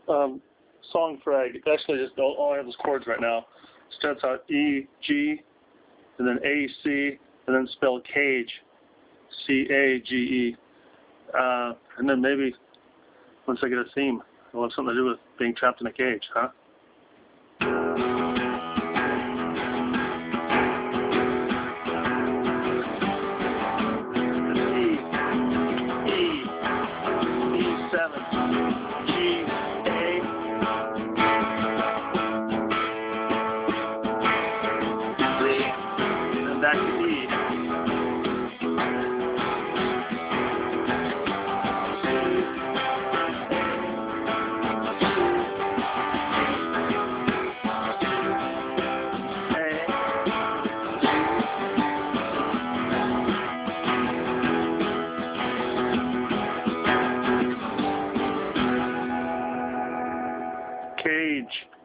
song frag. Actually, just all I have is chords right now. Starts out E, G, and then A, C, and then spell cage, C-A-G-E. And then maybe once I get a theme, it'll have something to do with being trapped in a cage, huh? Back to E. Cage.